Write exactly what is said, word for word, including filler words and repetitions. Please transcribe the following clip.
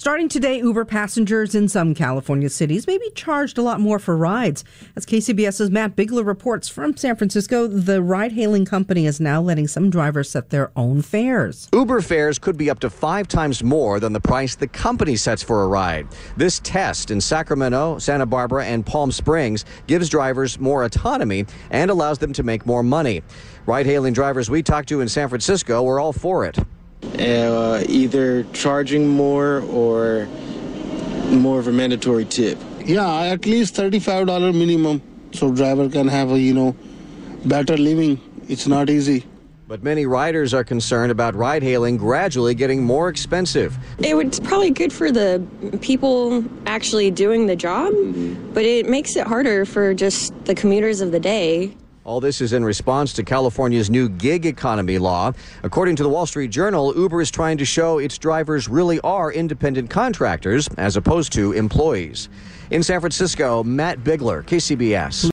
Starting today, Uber passengers in some California cities may be charged a lot more for rides. As KCBS's Matt Bigler reports from San Francisco, the ride-hailing company is now letting some drivers set their own fares. Uber fares could be up to five times more than the price the company sets for a ride. This test in Sacramento, Santa Barbara, and Palm Springs gives drivers more autonomy and allows them to make more money. Ride-hailing drivers we talked to in San Francisco were all for it. Uh, either charging more or more of a mandatory tip. Yeah, at least thirty-five dollars minimum, so driver can have a, you know, better living. It's not easy. But many riders are concerned about ride-hailing gradually getting more expensive. It would, it's probably good for the people actually doing the job, but it makes it harder for just the commuters of the day. All this is in response to California's new gig economy law. According to the Wall Street Journal, Uber is trying to show its drivers really are independent contractors as opposed to employees. In San Francisco, Matt Bigler, K C B S.